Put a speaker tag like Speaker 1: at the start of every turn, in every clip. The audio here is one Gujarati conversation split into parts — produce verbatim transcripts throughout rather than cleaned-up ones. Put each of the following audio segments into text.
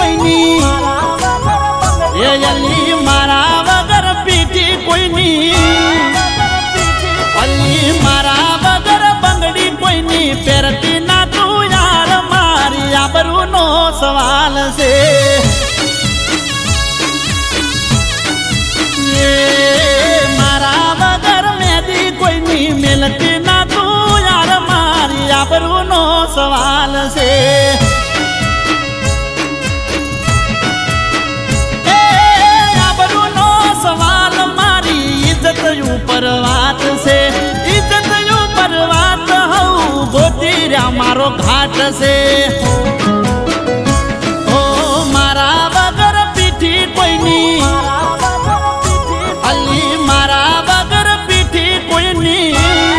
Speaker 1: કોઈની એ અલી મારા વગર પીઠી કોઈની અલી મારા વગર બંગડી કોઈની પહેરતી ના તું યાર મારી આબરૂનો સવાલ છે મારા વગર મેદી કોઈની મેલતી ના તું યાર મારી આબરૂનો સવાલ છે ઉપર વાત છે ઇજ્જત ઉપર વાત હઉ ગોતી રહ્યા મારો ઘાટ છે ઓ મારા વગર પીઠી કોઈની અલી મારા વગર પીઠી કોઈની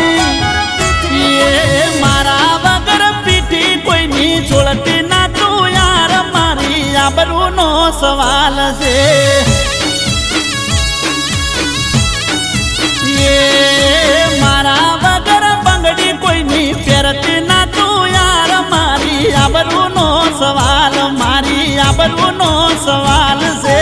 Speaker 1: એ મારા વગર પીઠી કોઈની છોડતી ના તું યાર મારી આબરૂનો સવાલ છે મારા વગર બંગડી કોઈની પહેરતી ના તું યાર મારી આબરૂનો સવાલ મારી આબરૂનો સવાલ છે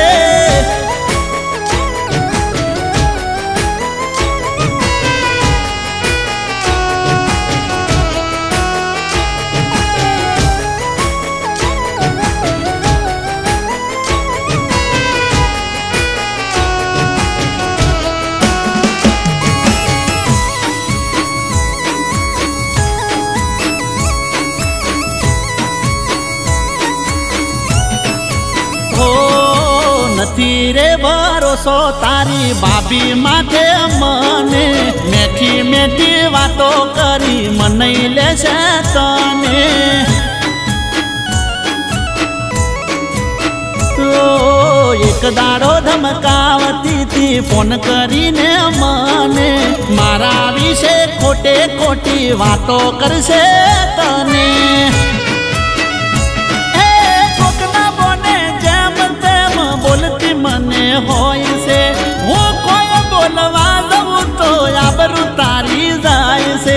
Speaker 1: નથી રે ભરોસો તારી ભાભી માથે મને મેઠી મેઠી વાતો કરી મનાઈ લેશે તને એક દાડો ધમકાવતી હતી ફોન કરીને મને મારા વિશે ખોટે ખોટી વાતો કરશે તને બોલતી મને હોય છે હું કોઈ બોલવા દઉં તો આબરૂ તારી જાય છે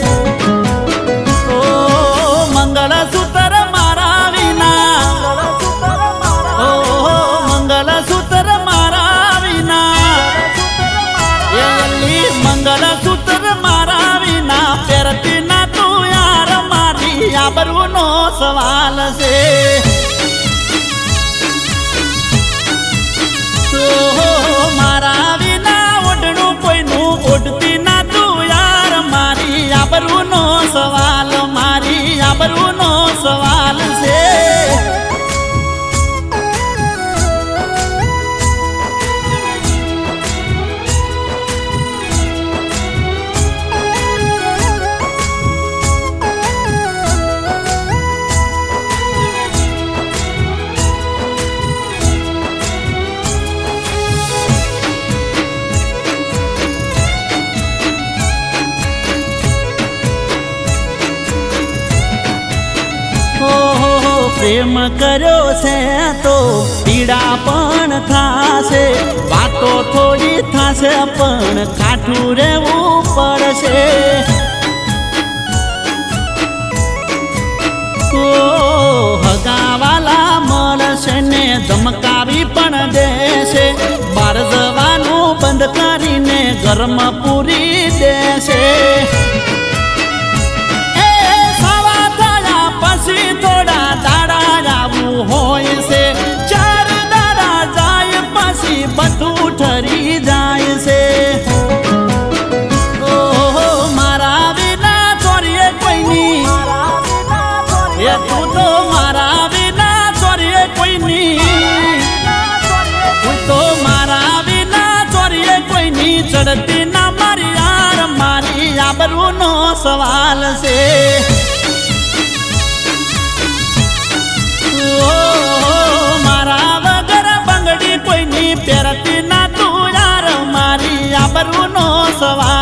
Speaker 1: ઓ મંગળસૂત્ર મારા વિના ઓ મંગળસૂત્ર મારા વિના એ અલી મંગળસૂત્ર મારા વિના પહેરતી ના તું યાર મારી આબરૂનો સવાલ છે મારા વિના ઓઢણું કોઈનું ઓઢતી ના તું યાર મારી આબરૂનો સવાલ મારી આબરૂનો સવાલ છે પ્રેમ કર્યો છે તો પીડા પણ થાશે વાતો થોડી થાશે પણ કાઠું રહેવું પડશે ઓ હગાવાલા મળશે ને ધમકાવી પણ દેશે બહાર જવાનું બંધ કરીને ઘરમાં પૂરી દેશે પછી થોડા દાડા આવું હોય છે ચાર દાડા જાય પછી બધું ઠરી જાય છે ઓહો મારા વિના ચોરીએ કોઈની એ તું તો મારા વિના ચોરીએ કોઈની તું તો મારા વિના ચોરીએ કોઈની ચડતી ના મારી યાર મારી આબરૂનો સવાલ છે મારા વગર બંગડી કોઈની પહેરતી ના તું યાર મારી આબરૂનો સવાલ